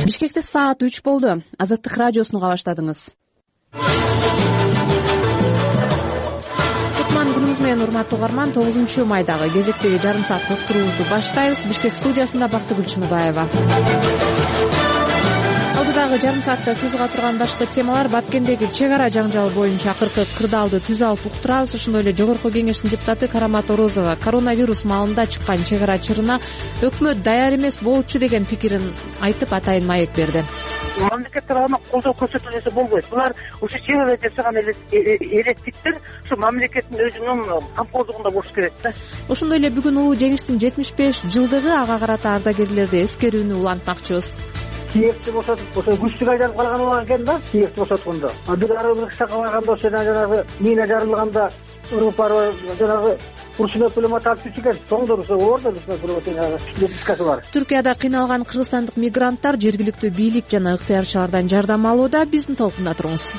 Бишкекте саат 3 болду. Азаттык радиосуну уга баштадыңыз. Кутман күнүңүз менен урматтуу угарман. 9-майдагы кезектеги жарым сааттык уктуруубузду баштайбыз. Бишкек студиясында Бактыгүл Чыныбаева. Алдыдагы жарым саатта сөз уга турган башка темалар: Баткендеги чек ара жаңжалы боюнча акыркы кырдаалды түз алып уктурабыз. Ошондой эле Жогорку Кеңештин депутаты Карамат Орозова коронавирус маалында чыккан чек ара чырына өкмөт даяр эмес болчу деген пикирин айтып, атайын маек берди. Мамлекет тарабынан колдоо көрсөтүлсө болбойт. Булар ошо чек ара жасаган эреттиктер ушу мамлекеттин өзүнүн камкордугунда болуш керек да. Ошондой эле бүгүн улуу жеңиштин 75 жылдыгы, ага карата ардагерлерди эскерүүнү улантмакчыбыз. Киевти босотуп, ошо күчтүк айданып калган болгон экен да, Киевти босоткондо. Бир Арабистанга барганда ошо жанагы мина жарылганда Урупар жанагы урушунуп пулемет алып түшкөн. Соңдор ошо ордо урушунуп пулемет дискасы бар. Түркияда кыйналган кыргызстандык мигранттар жергиликтүү бийлик жана ыктыярчылардан жардам алууда. Биздин толкунда туруңуз.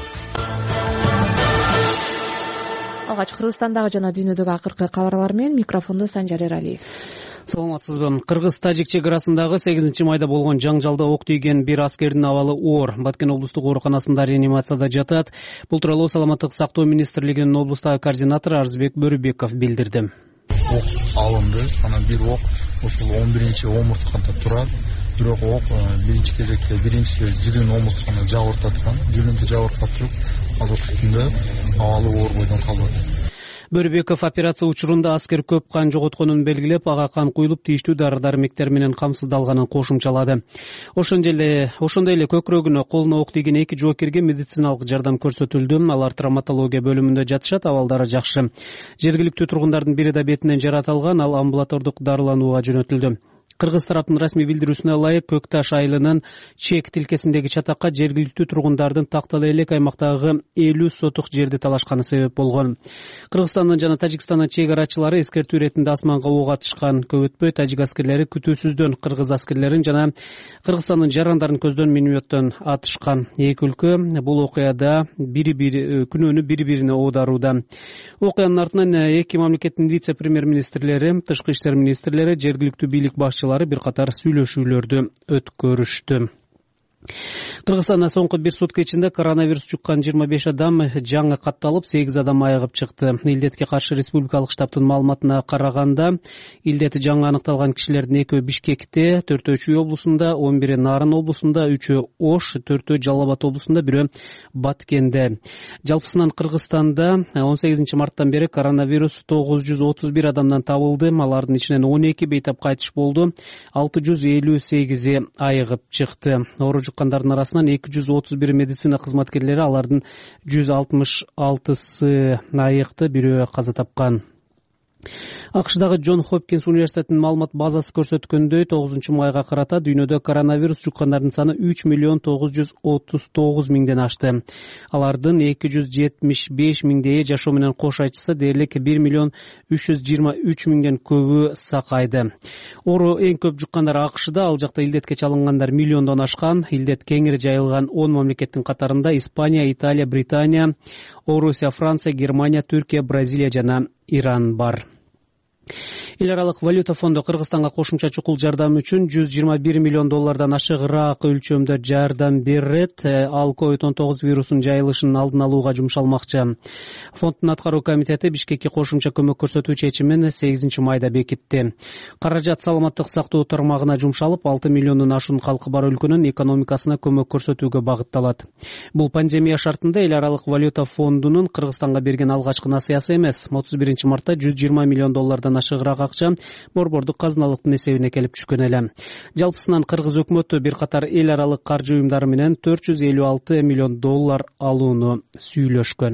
Алгач Кыргызстандагы жана дүйнөдөгү акыркы кабарлар менен микрофондо Санжар Эралиев. Саламатсызбы. Кыргыз-Тажик чек арасындагы 8-майда болгон жаңжалда ок тийген бир аскердин абалы оор. Баткен облустук ооруканасында реанимацияда жатат. Бул тууралуу Саламаттык сактоо министрлигинин облустагы координатору Арзбек Бөрүбеков билдирди. Ок алынды. Анан бир ок ушул 11-омурткада турат. Бирок ок биринчи кезекте биринчи жылын омуртканы жабыртаткан. Жылынды жабыртап туруп, азыркы күндө абалы оор бойдон калды. Бөрүбеков операция учурунда аскер көп кан жоготконун белгилеп, ага кан куюлуп тийиштүү дары-дармектер менен камсыздалганын кошумчалады. Ошондой эле көкүрөгүнө, колуна ок тийген 2 жоокерге медициналык жардам көрсөтүлдү. Алар травматология бөлүмүндө жатышат, абалдары жакшы. Жергиликтүү тургундардын бири да бетинен жаратылган, ал амбулатордук дарыланууга жөнөтүлдү. Кыргыз тараптын расмий билдирүүсүнө ылайык, Көк Таш айылынын Чек тилкесиндеги чатакка жергиликтүү тургундардын Тактал элек аймактагы 50 сотук жерди талашканы себеп болгон. Кыргызстандын жана Тажикстандын чек арачылары эскертүү иретинде асманга ок атышкан. Көп өтпөй тажик аскерлери күтүүсүздөн кыргыз аскерлерин жана Кыргызстандын жарандарын көздөн минометтон атышкан. Эки өлкө бул окуяда күнөөнү бири-бирине оодарууда. Окуянын артынан эки мамлекеттин вице-премьер-министрлери, тышкы иштер министрлери, жергиликтүү бийлик башчылары бир катар сүйлөшүүлөрдү өткөрүштү. Кыргызстанда соңку бир сутка ичинде коронавирус жуккан 25 адам жаңы катталып, 8 адам айыгып чыкты. Илдетке каршы республикалык штабтын маалыматына караганда, илдети жаңы аныкталган кишилердин 2-өө Бишкекте, 4-өө Чүй облусунда, 11-и Нарын облусунда, 3-өө Ош, 4-өө Жалал Абад облусунда, 1-өө Баткенде. Жалпысынан Кыргызстанда 18 марттан бери коронавирус 931 адамдан табылды. Алардын ичинен 12 бейтап кайтыш болду. 658 айыгып чыкты. Оору жуккандардын арасынан 231 медицина кызматкерлери, алардын 166-сы айыкты, бирөө каза тапкан. АКШдагы Джон Хопкинс университетинин маалымат базасы көрсөткөндөй, 9-майга карата дүйнөдө коронавирус жуккандардын саны 3,939,000ден ашты. Алардын 275,000дейи жашоо менен кош айтышса, дээрлик 1,323,000ден көбү сакайды. Оору эң көп жуккандар АКШда, ал жакта илдетке чалынгандар миллиондон ашкан. Илдет кеңири жайылган 10 мамлекеттин катарында Испания, Италия, Британия, Орусия, Франция, Германия, Түркия, Бразилия жана Иран бар. Эл аралык валюта фонду Кыргызстанга кошумча чукул жардам үчүн $121 миллион ашыгыраак өлчөмдө жардам берет. Ал COVID-19 вирусунун жайылышынын алдын алууга жумшалмакчы. Фонддун аткаруу комитети Бишкекке кошумча көмөк көрсөтүү чечимин 8-майда бекитти. Каражат саламаттык сактоо тармагына жумшалып, 6 миллиондон ашуун калкы бар өлкөнүн экономикасына көмөк көрсөтүүгө багытталат. Бул пандемия шартында эл аралык валюта фондунун Кыргызстанга берген алгачкы насыясы эмес. 31 мартта $120 миллион ашыгыраак акча борбордук казыналыктын эсебине келип түшкөн эле. Жалпысынан кыргыз өкмөтү бир катар эл аралык каржы уюмдары менен $456 миллион алууну сүйлөшкөн.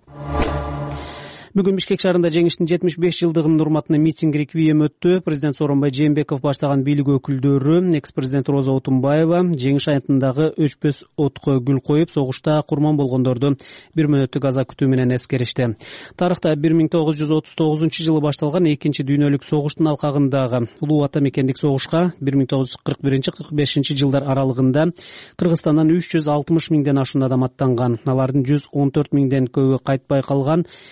Бүгүн Бишкек шаарында жеңиштин 75 жылдыгынын урматына митинг реквием өттү. Президент Сооронбай Жээнбеков баштаган бийлик өкүлдөрү, экс-президент Роза Отунбаева жеңиш аянтындагы өчпөс отко гүл коюп, согушта курман болгондорду бир мүнөттүк аза күтүү менен эскеришти. Тарыхта 1939 жылы башталган экинчи дүйнөлүк согуштун алкагындагы улуу ата мекендик согушка 1941-45 жылдар аралыгында Кыргызстандан 360 миңден ашуун адам аттанган. Алардын 114 миңден көбү кайтпай калган, 56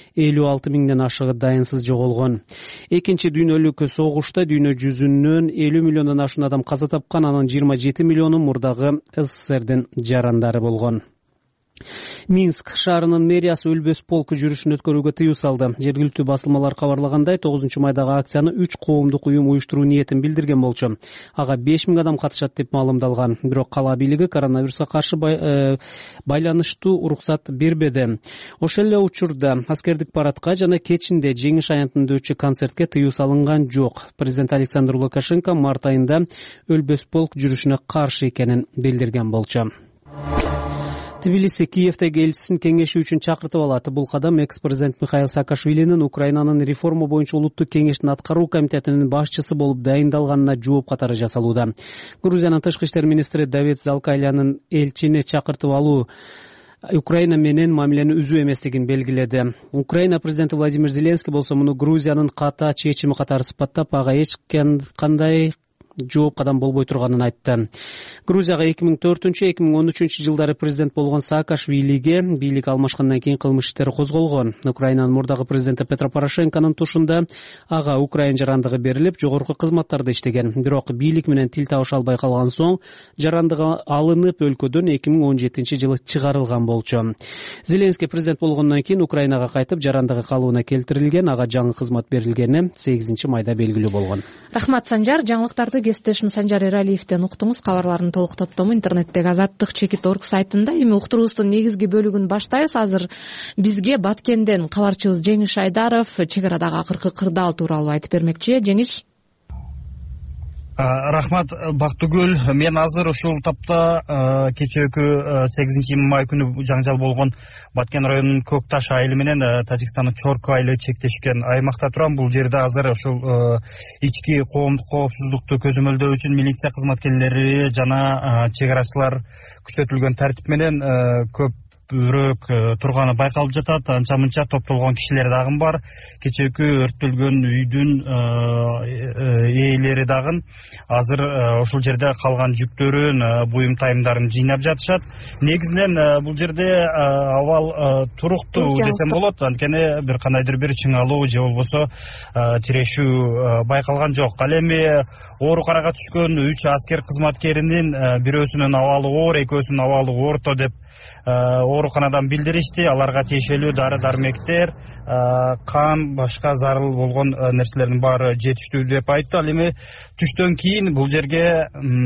36 миңден ашыгы дайынсыз жоголгон. Экинчи дүйнөлүк согушта дүйнө жүзүнөн 50 миллиондон ашуун адам каза тапкан, анын 27 миллиону мурдагы СССРдин жарандары болгон. Минск шаарынын мэриясы өлбөс полк жүрүшүн өткөрүүгө тыюу салды. Жергиликтүү басылмалар кабарлагандай, 9-майдагы акцияны 3 коомдук уюм уюштуруу ниетин билдирген болчу. Ага 5 миң адам катышат деп маалымдалган. Бирок кала бийлиги коронавируска каршы байланыштуу уруксат бербеди. Ошол эле учурда аскердик парадка жана кечинде жеңиш аянтында өтчү концертке тыюу салынган жок. Президент Александр Лукашенко март айында өлбөс полк жүрүшүнө каршы экенин билдирген болчу. Тбилиси Киевдеги элчисин кеңеши үчүн чакыртып алат. Бул кадам экс-президент Михаил Саакашвилинин Украинанын реформа боюнча улуттук кеңештин аткаруу комитетинин башчысы болуп дайындалганына жооп катары жасалууда. Грузиянын тышкы иштер министри Давид Залкайлянын элчини чакыртып алуу Украина менен мамилени үзүү эместигин белгиледи. Украина президенти Владимир Зеленский болсо муну Грузиянын ката чечими катары сыпаттап, ага эч кандай жооп кадам болбой турганын айтты. Грузияга 2004-2013 жылдары президент болгон Саакашвилиге бийлик алмашкандан кийин кылмыш иштери козголгон. Украинанын мурдагы президенти Петро Порошенконун тушунда ага Украин жарандыгы берилип, жогорку кызматтарда иштеген. Бирок бийлик менен тил табыша албай калган соң жарандыгы алынып өлкөдөн 2017-жылы чыгарылган болчу. Зеленский президент болгондон кийин Украинага кайтып, жарандыгы калыбына келтирилген, ага жаңы кызмат берилгени 8-майда белгилүү болгон. Рахмат, Санжар. Жаңылыктарды кесиптешим Санжар Эралиевден уктуңуз. Кабарлардын толук топтому интернеттеги azаттык.org сайтында. Эми уктуруубуздун негизги бөлүгүн баштайбыз. Азыр бизге Баткенден кабарчыбыз Жеңиш Айдаров чек арадагы акыркы кырдаал тууралуу айтып бермекчи. Жеңиш. Рахмат, Бактыгүл. Мен азыр ушул тапта кечээкү 8-май күнү жаңжал болгон Баткен районунун Көкташ айылы менен Тажикстандын Чорко айылы чектешкен аймакта турам. Бул жерде азыр ушул ички коомдук коопсуздукту көзөмөлдөө үчүн милиция кызматкерлери жана чек арачылар күчөтүлгөн тартип менен көбүрөөк турганы байкалып жатат. Анча мынча топтолгон кишилер дагы бар. Кечээкү өрттөлгөн үйдүн ээлери дагы азыр ошол жерде калган жүктөрүн, буюм тайымдарын жыйнап жатышат. Негизинен бул жерде абал туруктуу десем болот. Анткени бир кандайдыр бир чыңалуу же болбосо тирешүү байкалган жок. Ал эми ооруканага түшкөн 3 аскер кызматкеринин бирөөсүнүн абалы оор, экөөсүнүн абалы орто деп ооруканадан билдиришти. Аларга тиешелүү дары-дармектер, кан, башка зарыл болгон нерселердин баары жетиштүү деп айтты. Ал эми түштөн кийин бул жерге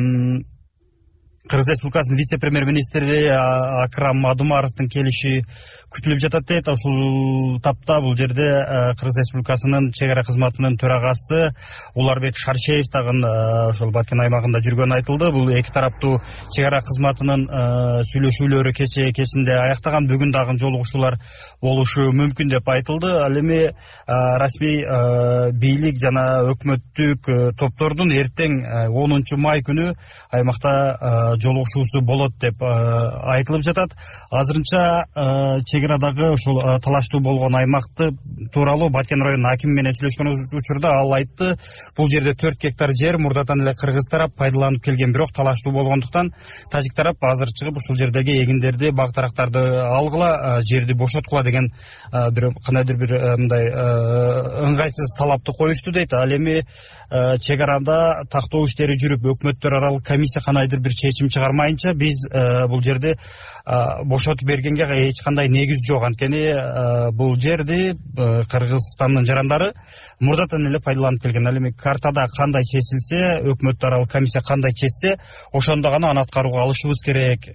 Кыргыз Республикасынын вице-премьер-министри Акрам Мадумаровдун келиши күтүлүп жатат дейт. Ушул тапта бул жерде Кыргыз Республикасынын чек ара кызматынын төрагасы Уларбек Шаршеев дагы ошол Баткен аймагында жүргөнү айтылды. Бул эки тараптуу чек ара кызматынын сүйлөшүүлөрү кечинде аяктаган, бүгүн дагы жолугушуулар болушу мүмкүн деп айтылды. Ал эми расмий бийлик жана өкмөттүк топтордун эртең 10-май күнү аймакта жолугушуусу болот деп айтылып жатат. Азырынча чек арадагы ушул талаштуу болгон аймакты тууралуу Баткен районунун акими менен сүйлөшкөн учурда ал айтты, бул жерде 4 гектар жер мурдатан эле кыргыз тарап пайдаланып келген, бирок талаштуу болгондуктан тажик тарап азыр чыгып ушул жердеги эгиндерди, бак дарактарды алгыла, жерди бошоткула деген бир кандайдыр бир мындай ыңгайсыз талапты коюшту дейт. Ал эми чек арада тактоо иштери жүрүп, өкмөттөр аралык комиссия кандайдыр бир чечим чыгармайынча биз бул жерди бошотуп бергенге эч кандай негиз жок. Анткени бул жерди Кыргызстандын жарандары мурдатан эле пайдаланып келген. Ал эми картада кандай чечилсе, өкмөт аралык комиссия кандай чечсе, ошондо гана аны аткарууга алышыбыз керек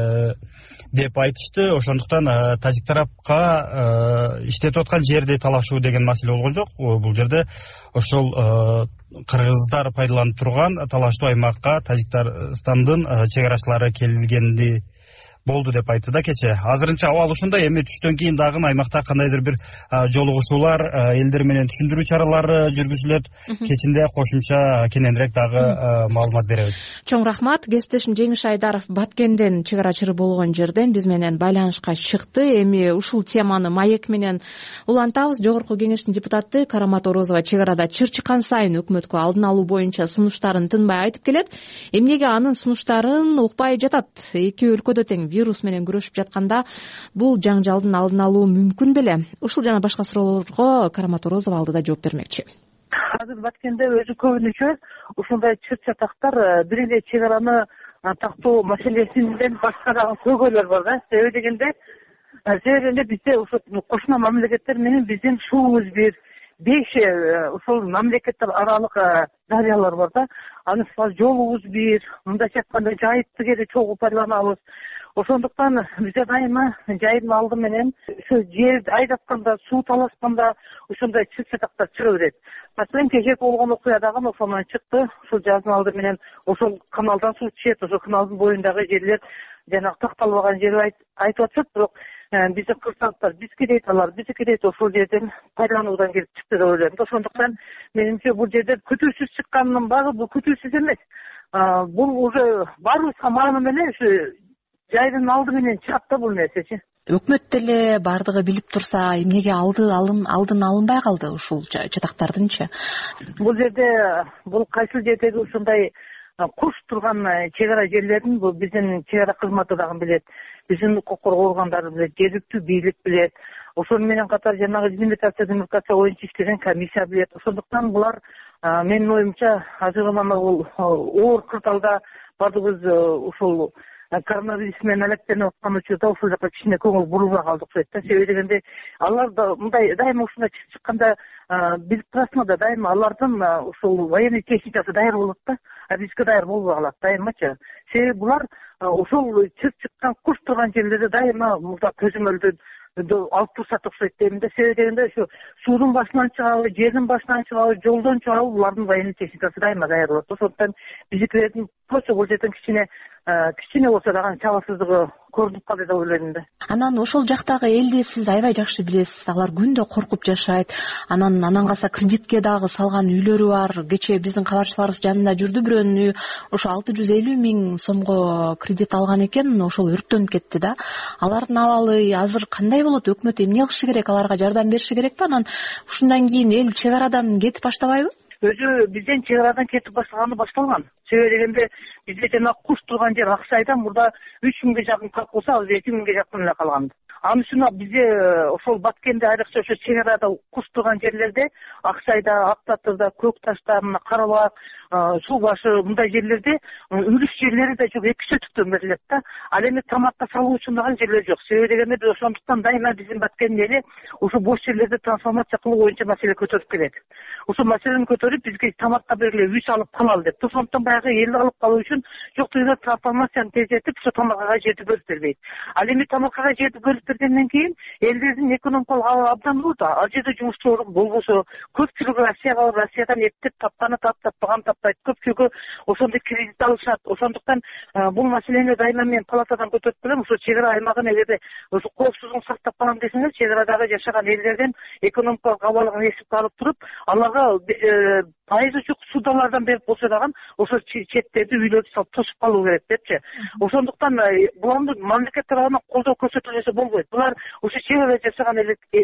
деп айтышты. Ошондуктан тажик тарапка иштетип аткан жерди талашуу деген маселе болгон жок. Бул жерде ошол кыргыздар пайдаланып турган талаштуу аймакка Тажикстандын чек арачылары келгенди болду деп айтты да кече. Азырынча абал ушундай. Эми түштөн кийин дагы аймакта кандайдыр бир жолугушуулар, элдер менен түшүндүрүү чаралары жүргүзүлөт. Кечинде кошумча кененирээк дагы маалымат беребиз. Чоң рахмат. Кесиптешим Жеңиш Айдаров Баткенден чек арачылары болгон жерден биз менен байланышка чыкты. Эми ушул теманы маек менен улантабыз. Жогорку кеңештин депутаты Карамат Орозова чек арада чыр чыккан сайын өкмөткө алдын алуу боюнча сунуштарын тынбай айтып келет. Эмнеге анын сунуштарын укпай жатат? Эки өлкө өлкөдө тең вирус менен күрөшүп жатканда бул жаңжалдын алдын алуу мүмкүн беле? Ушул жана башка суроолорго Карамат Орозова алдыда жооп бермекчи. Азыр Баткенде өзү көбүнчө ушундай чыр чатактар бир эле чек араны тактоо маселеси менен башкарган көйгөйлөр бар да. Себеби дегенде бизде ошо кошуна мамлекеттер менен биздин шуубуз бир 5 ошол мамлекеттер аралык дарыялар бар да. Анын жолубуз бир, мындайча айтканда жайытты кээде чогуу пайдаланабыз. Ошондуктан бизде дайыма жайдын алды менен ошо жерди айдатканда, суу талашканда ошондой чыр чатактар чыга берет. Маселен кечээ болгон окуя дагы ошондон чыкты. Ушул жаздын алды менен ошол каналдан суу чыгат, ошол каналдын боюндагы жерлер жанагы такталбаган жер айтып атышат, бирок биздин кырсааттар бизге дейт, алар бизге дейт, ошол жерден пайдалануудан келип чыкты деп ойлойм. Ошондуктан менимче бул жерде күтүүсүз чыккандын баары бул күтүүсүз эмес. Бул уже баарыбызга маанай менен ушу жайдын алды менен чыгат да бул нерсечи. Өкмөт деле баардыгы билип турса, эмнеге алдын алынбай калды ушул чатактардынчы? Бул жерде бул кайсыл жердеги ушундай куш турган чек ара жерлерин бул биздин чек ара кызматы дагы билет, биздин укук коргоо органдары билет, жергиликтүү бийлик билет. Ошол менен катар жанагы демилитация боюнча иштеген комиссия билет. Ошондуктан булар менин оюмча азыр гана бул оор кырдаалда баардыгыбыз ушул коронавирус менен алектенип аткан учурда ушул жака кичине көңүл бурулбай калдык окшойт да. Себеби дегенде алар да мындай дайыма ушундай чыкканда билип турасыңар да, дайыма алардын ушул военный техникасы даяр болот да, а бизге даяр болбой калат дайымачы. Себеби булар ошол чыккан куш турган жерлерде дайыма мурда көзөмөлдөн алып турсат окшойт дейм да. Себеби дегенде ушу суудун башынан чыгабы, жердин башынан чыгабы, жолдон чыгабы булардын военный техникасы дайыма даяр болот. Ошондуктан биздикилердин болсо бул жерден кичине болсо дагы чабасыздыгы көрүнүп калды деп ойлойм да. Анан ошол жактагы элди сиз аябай жакшы билесиз. Алар күндө коркуп жашайт. Анан калса кредитке дагы салган үйлөрү бар. Кечээ биздин кабарчыларыбыз жанында жүрдү бирөөнү ошо 650 000 сомго кредит алган экен, ошол өрттөнүп кетти да. Алардын абалы азыр кандай болот? Өкмөт эмне кылышы керек? Аларга жардам бериши керекпи? Анан ушундан кийин эл чек арадан кетип баштабайбы? Өзү бизден чек арадан кетип башталган. Себеби дегенде бизде жана куш турган жер Аксайдан мурда 3000 жакын калп болсо, азыр 2000 жакын эле калган. Анын үстүнө бизде ошол Баткенде айрыкча ошо чек арада куш турган жерлерде Аксайда, Актатырда, Көк Ташта, мына Карабак, Суу башы мындай жерлерде үрүш жерлери да жок, 2 сөтүктөн берилет да. Ал эми тамакка салуу үчүн дагы жерлер жок. Себеби дегенде биз ошондуктан дайыма биздин Баткенде эле ошо бош жерлерди трансформация кылуу боюнча маселе көтөрүп келет. Ошол маселени көтөрүп бизге тамакка бергиле, үч алып калалы деп. Ошондуктан баягы элди алып калуу үчүн жок дегенде трансформацияны тездетип ошо тамакка жерди бөлүп бербейт. Ал эми тамакка жерди бөлүп бергенден кийин элдердин экономикалык абалы абдан болот. Ал жерде жумушчу болбосо көпчүлүгү Россияга барып, Россиядан эптеп тапканы таппаган таппайт. Көпчүлүгү ошондой кредит алышат. Ошондуктан бул маселени дайыма мен палатадан көтөрүп келем. Ошо чек ара аймагын эгерде ошо коопсуздугун сактап калам десеңер, чек арадагы жашаган элдерден экономикалык абалын эсепке алып туруп, аларга пайызы жок судалардан берип болсо дагы ошо четтерди үйлөрдү салып тосуп калуу керек депчи. Ошондуктан буларды мамлекет тарабынан колдоо көрсөтүлбөсө болбойт. Булар ошо чек ара жашаган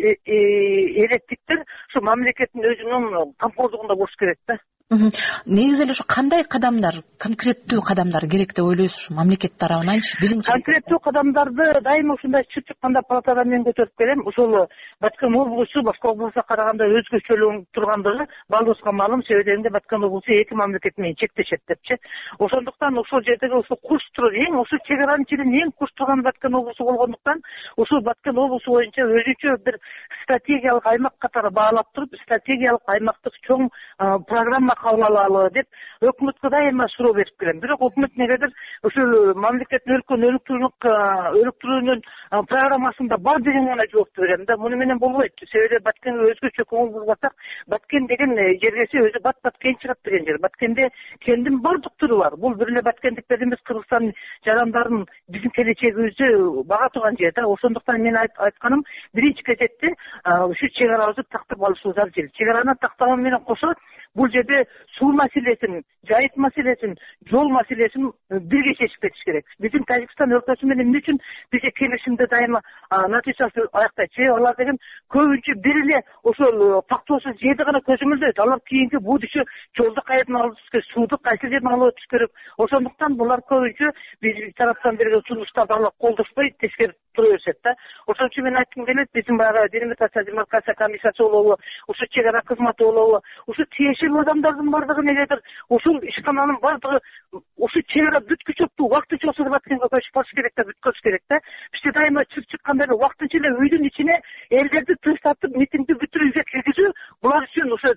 электиктер ошо мамлекеттин өзүнүн камкордугунда болуш керек да. Негизи эле ошо кандай кадамдар, конкреттүү кадамдар керек деп ойлойсуз ушу мамлекет тарабынанчы? Биринчи конкреттүү кадамдарды дайыма ушундай чыкканда палатадан мен көтөрүп келем. Ошол Баткен облусу башка облустка караганда өзгөчөлүгү тургандыгы баардыгыбызга маалым. Себеби дегенде Баткен облусу 2 мамлекет менен чектешет депчи. Ошондуктан ошол жердеги ошо куш турат, ошо чек аранын ичинен эң куш турган Баткен облусу болгондуктан ошол Баткен облусу боюнча өзүнчө бир стратегиялык аймак катары баалап туруп, стратегиялык аймактык чоң программа кабыл алалы деп өкмөткө дайыма суроо берип келем. Бирок өкмөт негедир ушул мамлекеттин өлүктүрүүнүн программасында бар деген гана жоопту берем да. Муну менен болбойт. Себеби Баткенге өзгөчө көңүл бурбасак, Баткен деген жергеси өзү Баткен чыгат деген жер. Баткенде кендин бардык түрү бар. Бул бир эле баткендиктер эмес, Кыргызстан жарандарын биздин келечегибизди бага турган жер да. Ошондуктан мен айтканым, биринчи кезекте ушу чек арабызды тактап алышыбыз абзел. Чек араны тактаган менен кошо бул жерде суу маселесин, жайыт маселесин, жол маселесин бирге чечип кетиш керек. Биздин Тажикстан өлкөсү менен эмне үчүн бизге келишимде дайыма натыйжасы аяктайт? Себеби алар деген көбүнчө бир эле ошол фактоосуз жерди гана көзөмөлдөйт. Алар кийинки будущее жолду кайерден алып өтүш керек, сууду кайсы жерден алып өтүш керек. Ошондуктан булар көбүнчө биз тараптан берген сунуштарды алар колдошпой тескери тура беришет да. Ошон үчүн мен айткым келет, биздин баягы делимитация демаркация комиссиясы болобу, ушу чек ара кызматы болобу, ушу тиешелүү адамдардын бардыгы негедир ушул ишкананын бардыгы ушу чек ара бүткүчөктү убактынча ошол Баткенге көчүп барыш керек да, бүткөзүш керек да. Бизде дайыма чыкканда эле убактынча эле үйдүн ичине элдерди тынчтатып, митингди бүтүрүп үйгө киргизүү булар үчүн ошо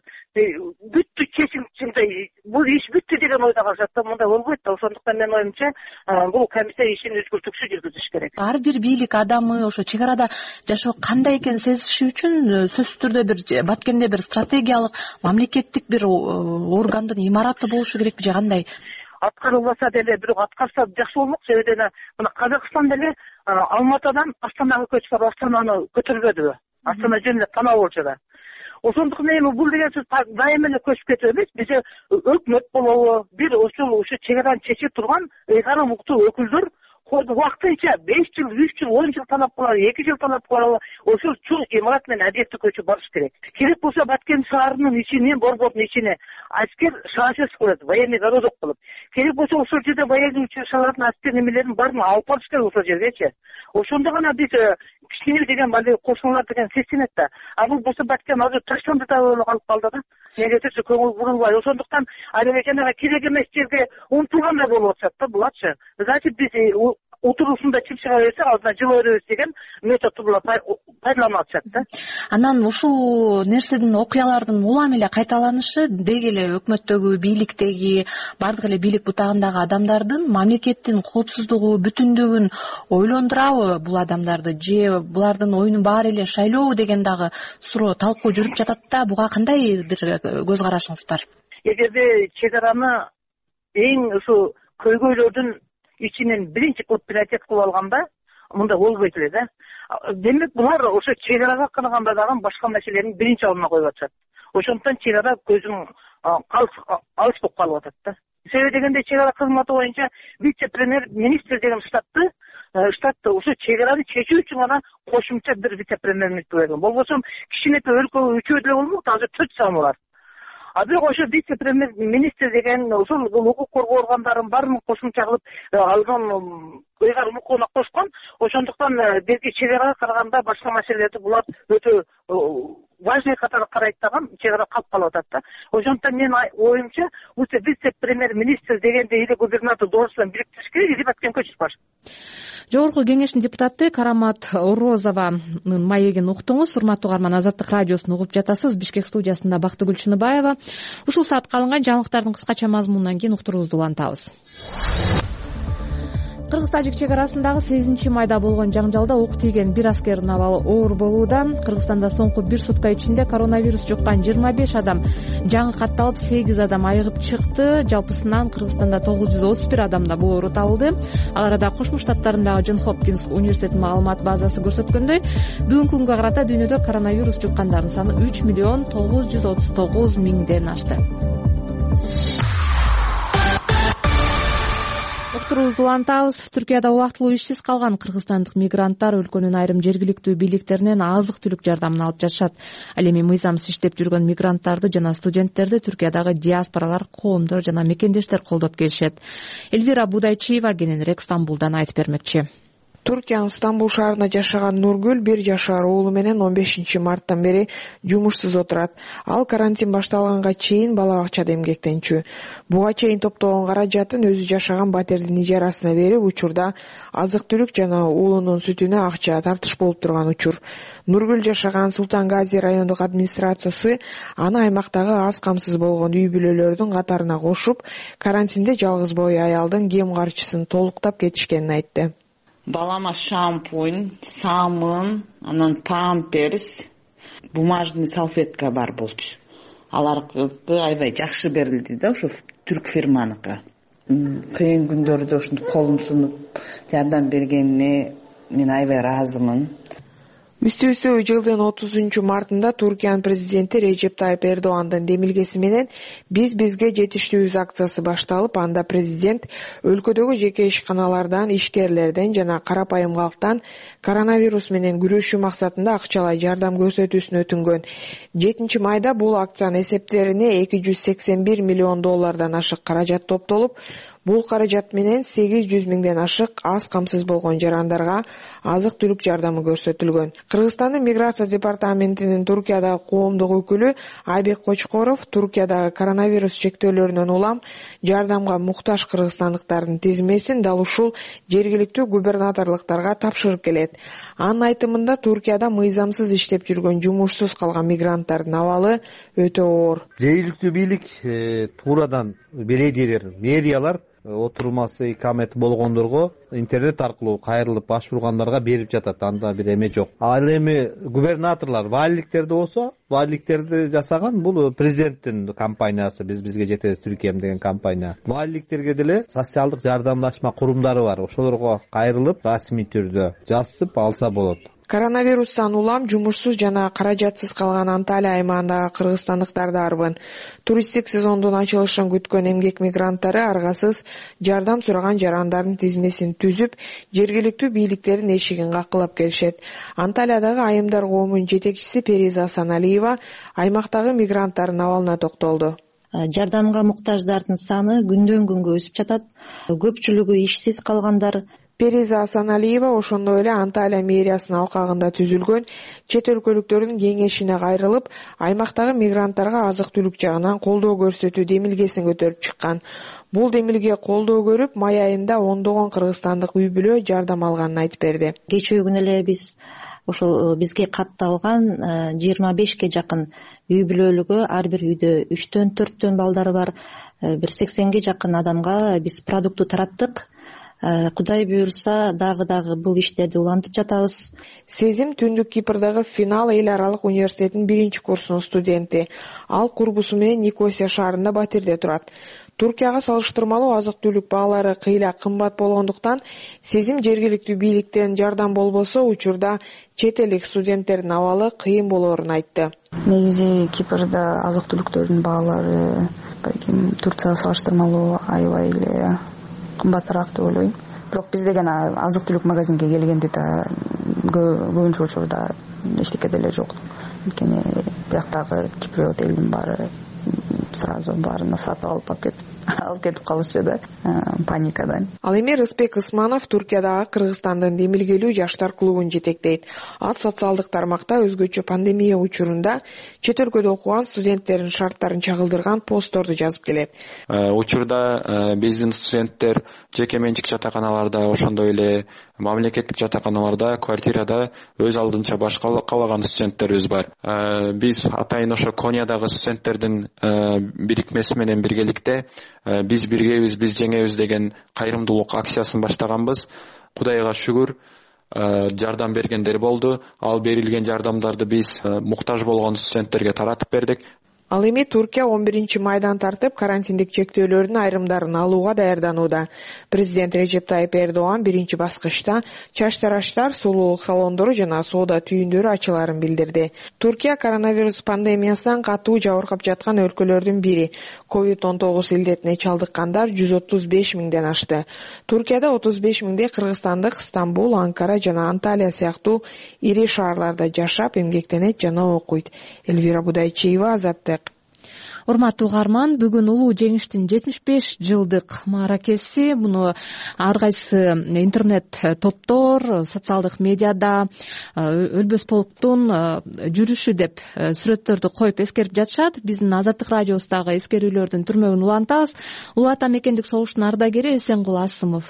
бүттү чечим чындай бул иш бүттү деген ойдо калышат да. Мындай болбойт да. Ошондуктан менин оюмча бул комиссия ишин үзгүлтүксүз жүргүзүш керек. Ар бир бийлик адамы ошо чек арада жашоо кандай экенин сезиши үчүн сөзсүз түрдө бир Баткенде бир стратегиялык мамлекеттик бир органдын имараты болушу керекпи же кандай? Аткарылбаса деле бирок аткарса жакшы болмок. Себеби мына Казакстан деле Алматыдан Астанага көчүп барып Астананы көтөрбөдүбү? Астана жөн эле тана болчу да. Ошондуктан эми бул деген сөз дайыма эле көчүп кетип эмес, бизде өкмөт болобу, бир ушу чек араны чечип турган ыйгарым уктуу өкүлдөр вакытынча 5 жыл, 3 жыл, 10 жыл талап кылалы, 2 жыл талап кылалы, ошол чоң имарат менен объекти көчүп барыш керек. Керек болсо Баткен шаарынын ичине, борбордун ичине аскер шаашес кылат, военный городок кылып. Керек болсо ошол жерде военный училищелердин аскер немелерин баарын алып барыш керек ошол жергечи. Ошондо гана биз кичине деген кошуналар деген сезилет да. А бул болсо Баткен азыр таштанды да калып калды да. Негетирчи көңүл бурулбай. Ошондуктан аябай жанагы керек эмес жерге умтулгандай болуп атышат да буларчы. Значит биз утурушунда чып чыга берсек алдына жыла беребиз деген методду булар пайдаланып атышат да. Анан ушул нерседин, окуялардын улам эле кайталанышы деги эле өкмөттөгү, бийликтеги, бардык эле бийлик бутагындагы адамдардын мамлекеттин коопсуздугу, бүтүндүгүн ойлондурабы бул адамдарды, же булардын оюнун баары эле шайлоо деген дагы суроо, талкуу жүрүп жатат да. Буга кандай бир көз карашыңыз бар? Эгерде чек араны эң ушу көйгөйлөрдүн ичинен биринчи кылып приоритет кылып алганда мындай болбойт эле да. Демек булар ошо чек арага караганда дагы башка маселелерин биринчи алдына коюп атышат. Ошондуктан чек ара көзүн алыс болуп калып атат да. Себеби дегенде чек ара кызматы боюнча вице-премьер министр деген штатты ошо чек араны чечүү үчүн гана кошумча бир вице-премьер министр берген. Болбосо кичинекей өлкө үчөө деле болмок, азыр 4 сан бар. А бирок ошо вице-премьер министр деген ошол укук коргоо органдарын баарын кошумча кылып алган ыйгарым укугуна кошкон. Ошондуктан белги чек арага караганда башка маселелерди булар өтө важный катары карайт дагы чек ара калып калып атат да. Ошондуктан менин оюмча вице-премьер министр дегенде или губернатор должностун бириктириш керек, или Баткенге көчүп барыш. Жогорку кеңештин депутаты Карамат Орозованын маегин уктуңуз. Урматтуу угарман, Азаттык радиосун угуп жатасыз. Бишкек студиясында Бактыгүл Чыныбаева. Ушул саатка алынган жаңылыктардын кыскача мазмунунан кийин уктуруубузду улантабыз. Кыргыз-Тажик чек арасындагы 8 майда болгон жаңжалда ок тийген бир аскердин абалы оор болууда. Кыргызстанда соңку бир сутка ичинде коронавирус жуккан 25 адам жаңы катталып, 8 адам айыгып чыкты. Жалпысынан Кыргызстанда 931 адамда бул оору табылды. Ал арада Кошмо Штаттарындагы Джон Хопкинс университетинин маалымат базасы көрсөткөндөй, бүгүнкү күнгө карата дүйнөдө коронавирус жуккандардын саны 3.939.000 ашты. Уктуруубузду улантабыз. Түркияда убактылуу ишсиз калган кыргызстандык мигранттар өлкөнүн айрым жергиликтүү бийликтеринен азык-түлүк жардамын алып жатышат. Ал эми мыйзамсыз иштеп жүргөн мигранттарды жана студенттерди Түркиядагы диаспоралар, коомдор жана мекендештер колдоп келишет. Эльвира Будайчиева кененирээк Стамбулдан айтып бермекчи. Туркиянын Стамбул шаарында жашаган Нургүл 1 жашар уулу менен 15 марттан бери жумушсуз отурат. Ал карантин башталганга чейин бала бакчада эмгектенчү. Буга чейин топтогон каражатын өзү жашаган батирдин ижарасына берип, учурда азык-түлүк жана уулунун сүтүнө акча тартыш болуп турган учур. Нургүл жашаган Султан Гази райондук администрациясы аны аймактагы аз камсыз болгон үй бүлөлөрдүн катарына кошуп, карантинде жалгыз бой аялдын кем карчысын толуктап кетишкенин айтты. Балама шампунь, самын, анан памперс, бумажный салфетка бар болчу. Аларкы аябай жакшы берилди да, ошо түрк фирманыкы. Кыйын күндөрдө ушинтип колум сунуп жардам бергенине мен аябай ыраазымын. Үстү жылдын 30-мартында Туркиянын президенти Режеп Тайып Эрдоандын демилгеси менен бизге жетиштүүбүз акциясы башталып, анда президент өлкөдөгү жеке ишканалардан, ишкерлерден жана карапайым калктан коронавирус менен күрөшүү максатында акчалай жардам көрсөтүүсүн өтүнгөн. 7-майда бул акциянын эсептерине $281 миллион ашык каражат топтолуп, бул каражат менен 800 миңден ашык аз камсыз болгон жарандарга азык-түлүк жардамы көрсөтүлгөн. Кыргызстандын миграция департаментинин Туркиядагы коомдук өкүлү Айбек Кочкоров Туркиядагы коронавирус чектөөлөрүнөн улам жардамга муктаж кыргызстандыктардын тизмесин дал ушул жергиликтүү губернаторлуктарга тапшырып келет. Анын айтымында Туркияда мыйзамсыз иштеп жүргөн жумушсуз калган мигранттардын абалы өтө оор. Жергиликтүү бийлик туурадан беледиелер, мэриялар отурмасы икамет болгондорго интернет аркылуу кайрылып башвургандарга берип жатат. Анда бир эме жок. Ал эми губернаторлар, валиликтерде болсо, валиликтерди жасаган бул президенттин компаниясы, бизге жетебиз Түркиям деген компания. Валиликтерге деле социалдык жардамдашма курумдары бар. Ошолорго кайрылып расмий түрдө жазып алса болот. Коронавирустан улам жумушсуз жана каражатсыз калган Анталия аймагындагы кыргызстандыктар да арбын. Туристтик сезондун ачылышын күткөн эмгек мигранттары аргасыз жардам сураган жарандардын тизмесин түзүп, жергиликтүү бийликтердин эшигин какылап келишет. Анталиядагы айымдар коомунун жетекчиси Периза Асаналиева аймактагы мигранттардын абалына токтолду. Жардамга муктаждардын саны күндөн күнгө өсүп жатат. Көпчүлүгү ишсиз калгандар. Периза Асаналиева ошондой эле Анталия мэриясынын алкагында түзүлгөн чет өлкөлүктөрдүн кеңешине кайрылып, аймактагы мигранттарга азык-түлүк жагынан колдоо көрсөтүү демилгесин көтөрүп чыккан. Бул демилге колдоо көрүп, май айында ондогон кыргызстандык үй бүлө жардам алганын айтып берди. Кечээ күнү эле биз ошол бизге катталган 25ке жакын үй бүлөлүгө, ар бир үйдө 3-4 балдары бар, бир 80ге жакын адамга биз продукты тараттык. Кудай буйрса, дагы бул иштерди улантып жатабыз. Сезим Түндүк Кипрдагы Финал эл аралык университетинин 1-курсунун студенти. Ал курбусу менен Никосия шаарында батирде турат. Туркияга салыштырмалуу азык-түлүк баалары кыйла кымбат болгондуктан, Сезим жергиликтүү бийликтен жардам болбосо, учурда чет элдик студенттердин абалы кыйын болоорун айтты. Негизи Кипрда азык-түлүктөрдүн баалары Турцияга салыштырмалуу аябай эле кымбатыраак деп ойлойм. Бирок биз деген азык-түлүк магазинге келгенде да көбүнчө учурда эчтеке деле жок. Анткени бияктагы Киприот элдин баары сразу баарына сатып алып кетип калышчу да, паникадан. Ал эми Рыспек Ысманов Туркиядагы Кыргызстандын демилгелүү жаштар клубун жетектейт. Ал социалдык тармакта өзгөчө пандемия учурунда чет өлкөдө окуган студенттердин шарттарын чагылдырган постторду жазып келет. Учурда биздин студенттер жеке менчик жатаканаларда, ошондой эле мамлекеттик жатаканаларда, квартирада өз алдынча башка калаган студенттерибиз бар. Биз атайын ошо Кониядагы студенттердин бирикмеси менен биргеликте биз биргебиз, биз жеңебиз деген кайрымдуулук акциясын баштаганбыз. Кудайга шүгүр, жардам бергендер болду. Ал берилген жардамдарды биз муктаж болгон студенттерге таратып бердик. Ал эми Туркия 11-майдан тартып карантиндик чектөөлөрдүн айрымдарын алууга даярданууда. Президент Режеп Тайып Эрдоан биринчи баскычта чач тараштар, сулуулук салондору жана соода түйүндөрү ачыларын билдирди. Туркия коронавирус пандемиясынан катуу жабыркап жаткан өлкөлөрдүн бири. COVID-19 илдетине чалдыккандар 135 миңден ашты. Туркияда 35 миңдей кыргызстандык Стамбул, Анкара жана Анталия сыяктуу ири шаарларда жашап, эмгектенет жана окуйт. Элвира Будайчиева, Азаттык. Урматтуу угарман, бүгүн улуу жеңиштин 75 жылдык мааракеси. Муну ар кайсы интернет топтор, социалдык медиада Өлбөс полктун жүрүшү деп сүрөттөрдү коюп эскерип жатышат. Биздин Азаттык радиосундагы эскерүүлөрдүн түрмөгүн улантабыз. Улуу ата мекендик согуштун ардагери Эсенгул Асымов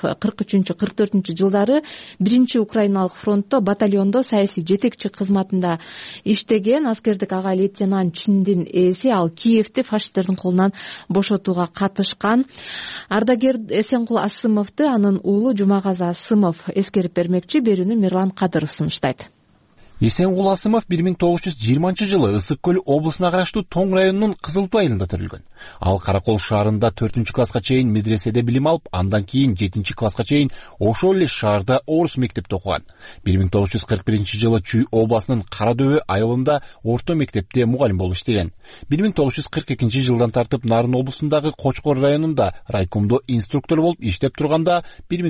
43-44 жылдары 1-Украиналык фронтто батальондо саясий жетекчи кызматында иштеген. Аскердик ага лейтенант чиндин ээси. Ал Киевди фашисттердин колунан бошотууга катышкан. Ардагер Эсенгул Асымовду анын уулу Жумагазы Асымов эскерип бермекчи. Берүүнү Мирлан Кадыров сунуштайт. Эсенгул Асымов 1920 Ысык көл облусуна караштуу Тоң районунун Кызыл Туу айылында төрүлгөн. Ал Каракол шаарында 4-класска чейин медреседе билим алып, андан кийин 7-класска чейин ошол эле шаарда орус мектепте окуган. 1941 Чүй областынын Кара Дөбө айылында орто мектепте мугалим болуп иштеген. 1942 тартып Нарын облусундагы Кочкор районунда райкомдо инструктор болуп иштеп турганда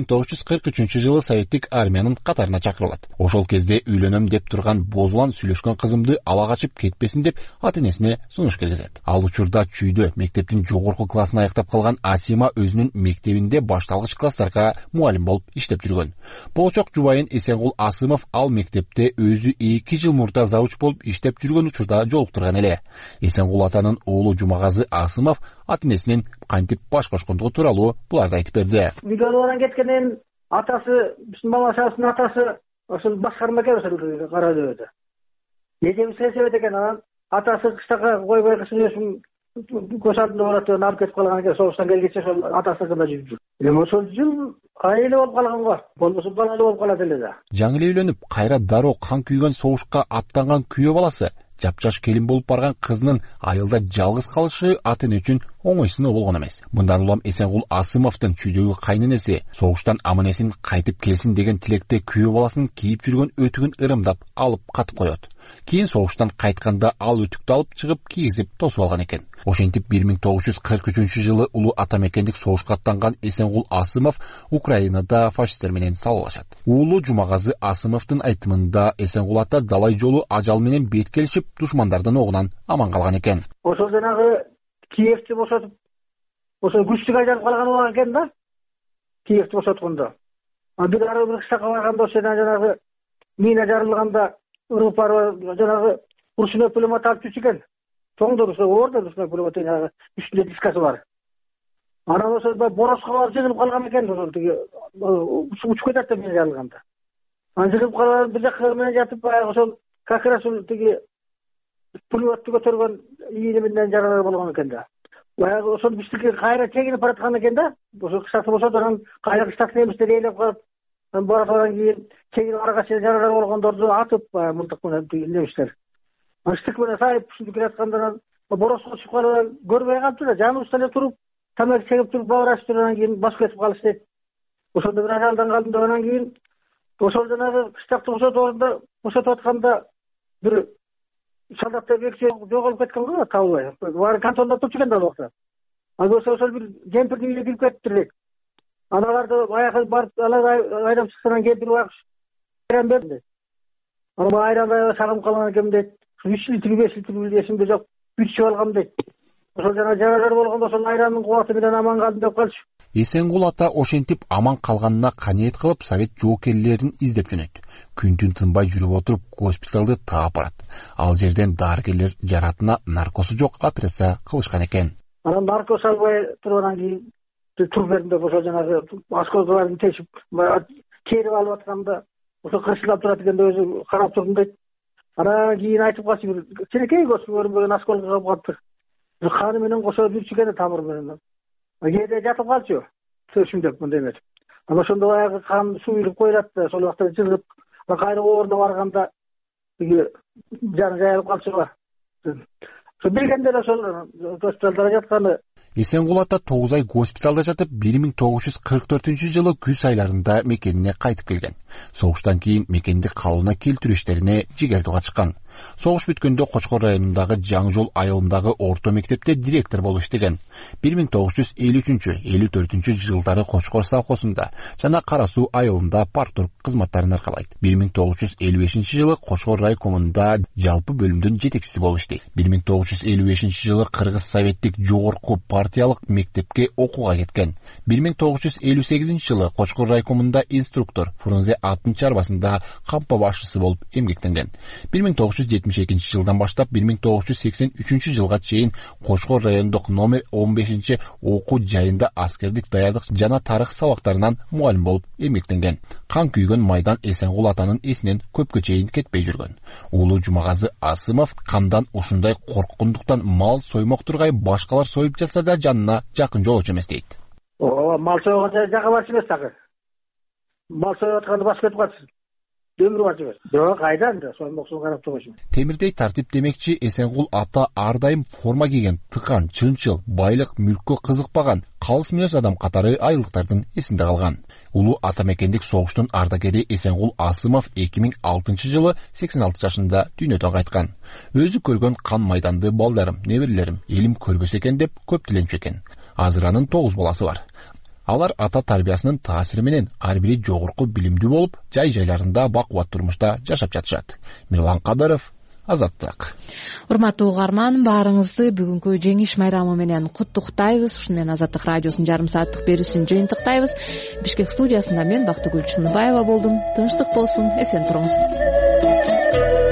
1943 советтик армиянын катарына чакырылат. Ошол кезде үйлөнөм деп турган бозулан сүйлөшкөн кызымды ала качып кетпесин деп ата-энесине сунуш киргизет. Ал учурда Чүйдө мектептин жогорку классын аяктап калган Асима өзүнүн мектебинде башталгыч класстарга мугалим болуп иштеп жүргөн. Болочок жубайын Эсенгул Асымов ал мектепте өзү 2 жыл мурда завуч болуп иштеп жүргөн учурда жолуктурган эле. Эсенгул атанын уулу Жумагазы Асымов ата-энесинин кантип баш кошкондугу тууралуу буларды айтып берди. Үйдөн кеткенден атасы, биздин балашасынын атасы ошол башкарма экен ошол Кара Дөбөдө. Эжебиз эсебет экен, анан атасы кыштакка койбой кышын көз алдында болот деп алып кетип калган экен. Согуштан келгенче ошол атасыныкында жүрүп жүр. Эми ошол жыл айлы болуп калган го. Болбосо балалуу болуп калат эле да. Жаңы эле үйлөнүп, кайра дароо кан күйгөн согушка аттанган күйөө баласы жапжаш келин болуп барган кызынын айылда жалгыз калышы ата-эне үчүн оңой сыноо болгон эмес. Мындан улам Эсенгул Асымовдун чүйдөгү кайненеси согуштан аман-эсин кайтып келсин деген тилекте күйөө баласынын кийип жүргөн өтүгүн ырымдап алып катып коет. Кийин согуштан кайтканда ал өтүктү алып чыгып кийгизип тосуп алган экен. Ошентип 1943 улуу ата мекендик согушка аттанган Эсенгул Асымов Украинада фашисттер менен салгылашат. Уулу Жумагазы Асымовдун айтымында Эсенгул ата далай жолу ажал менен бет келишип душмандардын огунан аман калган экен. Ошол жанагы Киевти бошотуп, ошо күчтүк айдалып калган болгон экен да. Киевти бошоткондо. Бир кыштакка барганда ошо жанагы мина жарылганда уруп барып жанагы ручной пулемет алып жүрчү экен. Тоңдор ошо ордо ручной пулемет жанагы үстүндө дискасы бар. Анан ошо бороско барып жыгылып калган экен, ошо тиги учуп кетет деп мина жарылганда. Анан жыгылып калган бир жакка менен жатып баягы ошол как раз тиги пулеметти көтөргөн ийини менен жаралар болгон экен да. Баягы ошол биздики кайра чегинип бараткан экен да. Ошо кыштакты бошотуп анан кайра кыштакты эместер ээлеп калып, бараткандан кийин чегинип арага чейин жаралар болгондорду атып мылтык менен немиштер. Аштык менен сайып ушинтип келатканда бороско чыгып калып көрбөй калыптыр да, жаныбызда эле туруп, тамак чегип туруп бабырашып анан кийин басып кетип калышты дейт. Ошондо бир ажалдан калдым деп анан кийин ошол жанагы кыштакты бошотуп атканда бир солдаттар бекче жоголуп кеткен го, табылбай. Баары кантонда турчу экен да ал убакта. Ошол бир кемпирдин үйүнө кирип кетиптир дейт. Аналарды аяка барып айдап чыккандан кемпир байкуш айран берди. Анан айранда сагынып калган экен дейт. 3 литр 5 литр эсимде жок, бүчүп алгам дейт. Ошол жана жаралар болгондо ошол айрандын кубаты менен аман калдым деп калчу. Эсенгул ата ошентип аман калганына каниет кылып совет жоокерлерин издеп жөнөйт. Күн-түн тынбай жүрүп отуруп госпиталды таап барат. Ал жерден дарыгерлер жаратына наркосу жок операция кылышкан экен. Анан наркос албай тургандан кийин туруп бердим деп ошол жанагы осколкаларын тешип керип алып атканда ошо кырсылдап турат экен деп өзү карап турдум дейт. Анан кийин айтып калчу бир кичинекей көрүнбөгөн осколка калып калыптыр. Каны менен кошо жүрчү экен тамыр менен. Кээде жатып калчу. Төшүмдөп мындай эмес. Анан ошондо баягы кан суюлуп коюлат да, ошол убакта жыгып, кайра ордо барганда тиги жаны жайылып калчу го. Ошо билгендер ошол госпиталда жатканы. Эсенгул ата 9 ай госпиталда жатып, 1944 күз айларында мекенине кайтып келген. Согуштан кийин мекенди калыбына келтирүү иштерине жигердуга чыккан. Согуш бүткөндө Кочкор районундагы Жаңжол айылындагы орто мектепте директор болуп иштеген. 1953-54 жылдары Кочкор совхозунда жана Кара Суу айылында парторг кызматтарын аркалайт. 1955 Кочкор райкомунда жалпы бөлүмдүн жетекчиси болуп иштейт. 1955 Кыргыз советтик жогорку партиялык мектепке окууга кеткен. 1958 Кочкор райкомунда инструктор, Фрунзе аттын чарбасында кампа башчысы болуп эмгектенген. 1972 жылдан баштап 1983 жылга чейин Кочкор райондук номер 15 окуу жайында аскердик даярдык жана тарых сабактарынан мугалим болуп эмгектенген. Кан күйгөн майдан Эсенгул атанын эсинен көпкө чейин кетпей жүргөн. Уулу Жумагазы Асымов кандан ушундай корккондуктан мал соймок тургай башкалар союп жатса да жанына жакын жолочу эмес дейт. Мал сойгон жака барчу эмес дагы. Мал союп атканды басып кетип калчу. өмүр бачы эмес. Бирок кайдан да сонун окшоң карап тургучумун. Темирдей тартип демекчи Эсенгул ата ар дайым форма кийген, тыкан, чынчыл, байлык, мүлккө кызыкпаган, калыс мүнөз адам катары айылдыктардын эсинде калган. Улуу ата мекендик согуштун ардагери Эсенгул Асымов 2006-жылы 86 жашында дүйнөдөн кайткан. Өзү көргөн кан майданды балдарым, неберелерим элим көрбөсө экен деп көп тиленчү экен. Азыр анын 9 баласы бар. Алар ата тарбиясынын таасири менен ар бири жогорку билимдүү болуп, жай-жайларында бакубат турмушта жашап жатышат. Мирлан Кадыров, Азаттык. Урматтуу угарман, баарыңызды бүгүнкү жеңиш майрамы менен куттуктайбыз. Ушун менен Азаттык радиосунун жарым сааттык берүүсүн жыйынтыктайбыз. Бишкек студиясында мен Бактыгүл Чыныбаева болдум. Тынчтык болсун, эсен туруңуз.